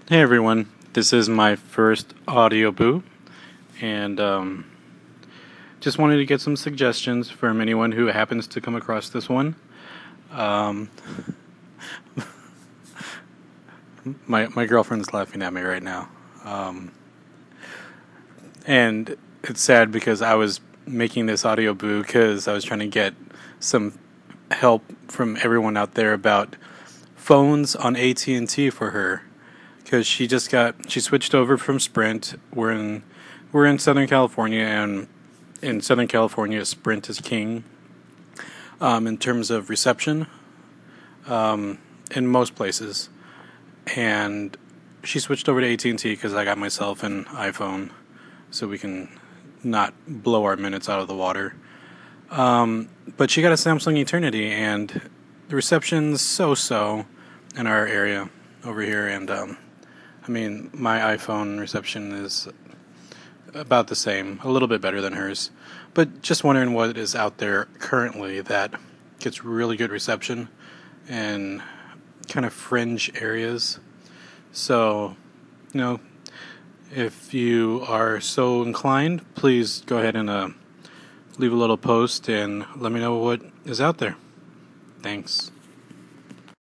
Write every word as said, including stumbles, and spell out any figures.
Hey everyone, this is my first audio boo, and um, just wanted to get some suggestions from anyone who happens to come across this one. Um, my my girlfriend's laughing at me right now, um, and it's sad because I was making this audio boo because I was trying to get some help from everyone out there about phones on A T and T for her. Because she just got she switched over from Sprint. We're in we're in Southern California, and in Southern California, Sprint is king um, in terms of reception um, in most places. And she switched over to A T and T because I got myself an iPhone, so we can not blow our minutes out of the water. Um, but she got a Samsung Eternity, and the reception's so-so in our area over here, and um, I mean, my iPhone reception is about the same, a little bit better than hers. But just wondering what is out there currently that gets really good reception in kind of fringe areas. So, you know, if you are so inclined, please go ahead and uh, leave a little post and let me know what is out there. Thanks.